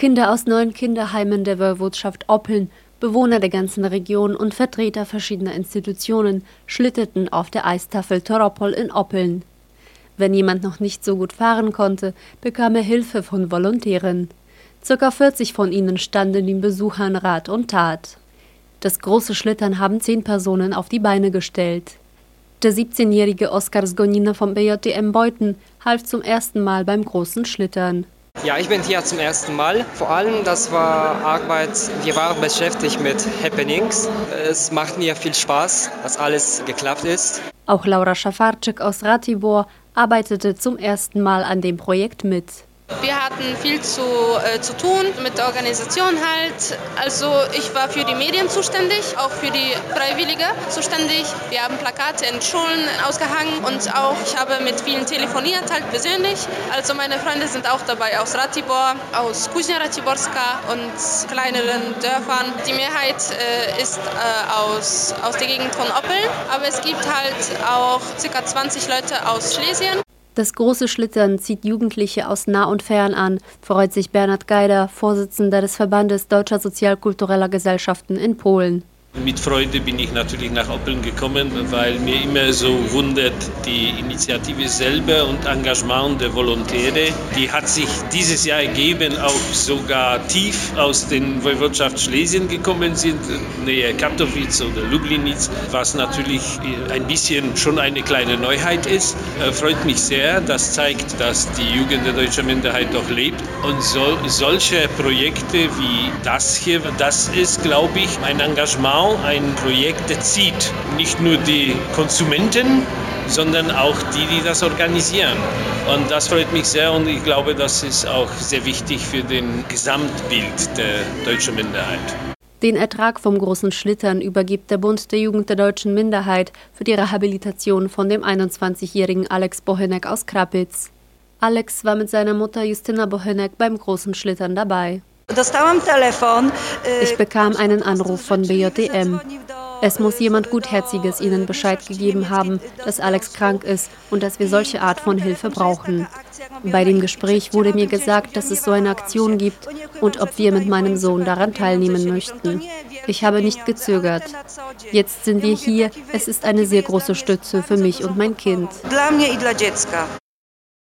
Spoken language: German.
Kinder aus 9 Kinderheimen der Woiwodschaft Oppeln, Bewohner der ganzen Region und Vertreter verschiedener Institutionen schlitterten auf der Eistafel Toropol in Oppeln. Wenn jemand noch nicht so gut fahren konnte, bekam er Hilfe von Volontären. Circa 40 von ihnen standen den Besuchern Rat und Tat. Das große Schlittern haben 10 Personen auf die Beine gestellt. Der 17-jährige Oskar Zgonina vom BJDM Beuthen half zum ersten Mal beim großen Schlittern. Ja, ich bin hier zum ersten Mal. Vor allem, das war Arbeit, wir waren beschäftigt mit Happenings. Es macht mir viel Spaß, dass alles geklappt ist. Auch Laura Schafarczyk aus Ratibor arbeitete zum ersten Mal an dem Projekt mit. Wir hatten viel zu tun mit der Organisation halt. Also ich war für die Medien zuständig, auch für die Freiwillige zuständig. Wir haben Plakate in Schulen ausgehangen und auch ich habe mit vielen telefoniert halt persönlich. Also meine Freunde sind auch dabei aus Ratibor, aus Kuznia Ratiborska und kleineren Dörfern. Die Mehrheit ist aus der Gegend von Oppeln, aber es gibt halt auch ca. 20 Leute aus Schlesien. Das große Schlittern zieht Jugendliche aus nah und fern an, freut sich Bernhard Geider, Vorsitzender des Verbandes Deutscher Sozialkultureller Gesellschaften in Polen. Mit Freude bin ich natürlich nach Oppeln gekommen, weil mir immer so wundert die Initiative selber und Engagement der Volontäre. Die hat sich dieses Jahr ergeben, auch sogar tief aus den Woiwodschaft Schlesien gekommen sind, nähe Katowice oder Lublinic, was natürlich ein bisschen schon eine kleine Neuheit ist. Freut mich sehr, das zeigt, dass die Jugend der deutschen Minderheit doch lebt. Und solche Projekte wie das hier, das ist, glaube ich, ein Engagement, ein Projekt, das zieht nicht nur die Konsumenten, sondern auch die das organisieren. Und das freut mich sehr und ich glaube, das ist auch sehr wichtig für den Gesamtbild der deutschen Minderheit. Den Ertrag vom großen Schlittern übergibt der Bund der Jugend der deutschen Minderheit für die Rehabilitation von dem 21-jährigen Alex Bohenek aus Krapitz. Alex war mit seiner Mutter Justyna Bohenek beim großen Schlittern dabei. Ich bekam einen Anruf von BJDM. Es muss jemand Gutherziges ihnen Bescheid gegeben haben, dass Alex krank ist und dass wir solche Art von Hilfe brauchen. Bei dem Gespräch wurde mir gesagt, dass es so eine Aktion gibt und ob wir mit meinem Sohn daran teilnehmen möchten. Ich habe nicht gezögert. Jetzt sind wir hier. Es ist eine sehr große Stütze für mich und mein Kind.